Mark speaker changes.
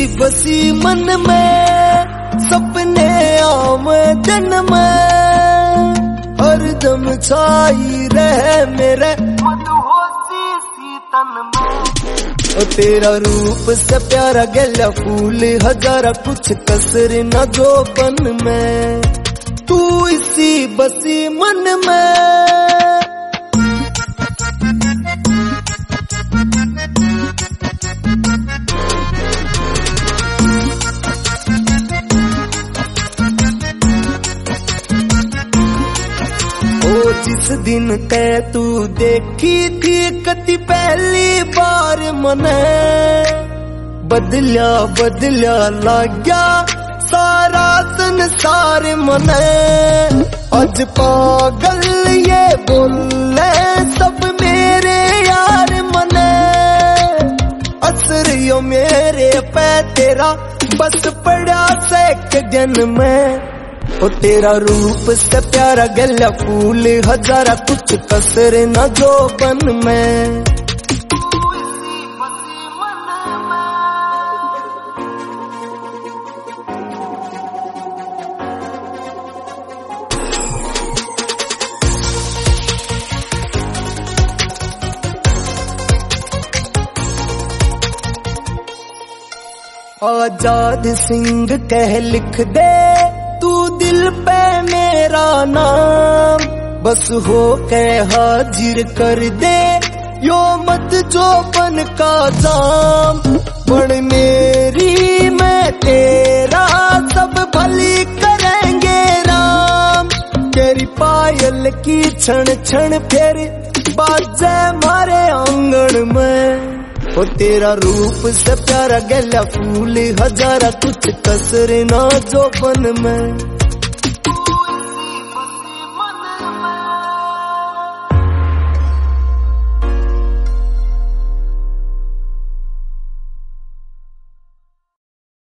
Speaker 1: बसी मन में सपने आमदन में हरदम छाई रहे मेरे मदहोशी सी तन में। ओ तेरा रूप से प्यारा गला फूल हजारा कुछ कसर न जोबन में तू इसी बसी मन में। जिस दिन ते तू देखी थी कति पहली बार मने बदलिया बदलिया लाग्या सारा संसार मने। आज पागल ये बोले सब मेरे यार मने असर यो मेरे पे तेरा बस पड़ा से गगन में। ओ तेरा रूप से प्यारा गला फूल हजारा कुछ कसर न जोबन में। आजाद सिंह कह लिख दे तू दिल पे मेरा नाम बस हो के हाजिर कर दे यो मत जोबन का जाम। बन मेरी मैं तेरा सब भली करेंगे राम तेरी पायल की क्षण क्षण फिर बाजे मारे आंगन में। ओ तेरा रूप से प्यारा गला फूल हजारा कुछ कसर ना जोबन में।